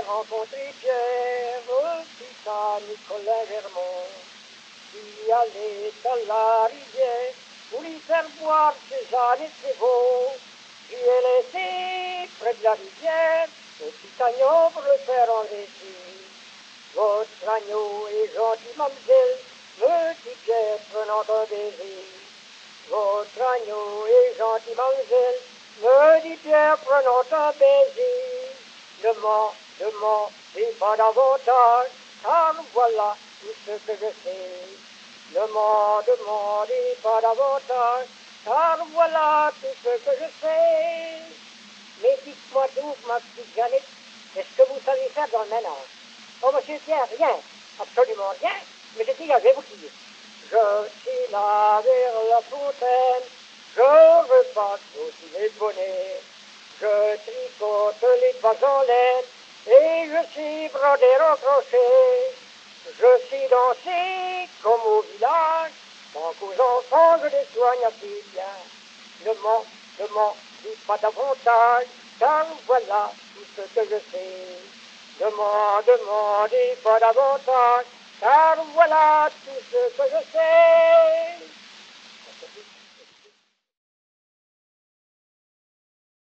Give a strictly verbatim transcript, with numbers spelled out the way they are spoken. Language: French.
rencontré Pierre, petit à Nicolas Vermont, qui allait à la rivière pour lui faire boire ses ânes et ses veaux. Puis elle était près de la rivière, le petit agneau pour le faire enlaiter. Votre agneau est gentil, mademoiselle, me dit Pierre, prenant un baiser. Votre agneau est gentil, mademoiselle, me dit Pierre, prenant un baiser. Ne m'en demandez pas davantage, car voilà tout ce que je sais. Ne m'en demandez pas davantage, car voilà tout ce que je sais. Mais dites-moi donc, ma petite Jeannette, qu'est-ce que vous savez faire dans le ménage? Oh, monsieur Pierre, rien, absolument rien, mais je dis, je vais vous dire. Je suis là vers la fontaine, je repasse aussi les bonnets, je tricote les bas en laine, et je suis brodé en crochet. Je suis dansé comme au village, tant qu'aux enfants je les soigne assez bien. Ne m'en, ne m'en dites pas davantage, car voilà tout ce que je sais. Ne m'en demandez pas davantage, car voilà tout ce que je sais.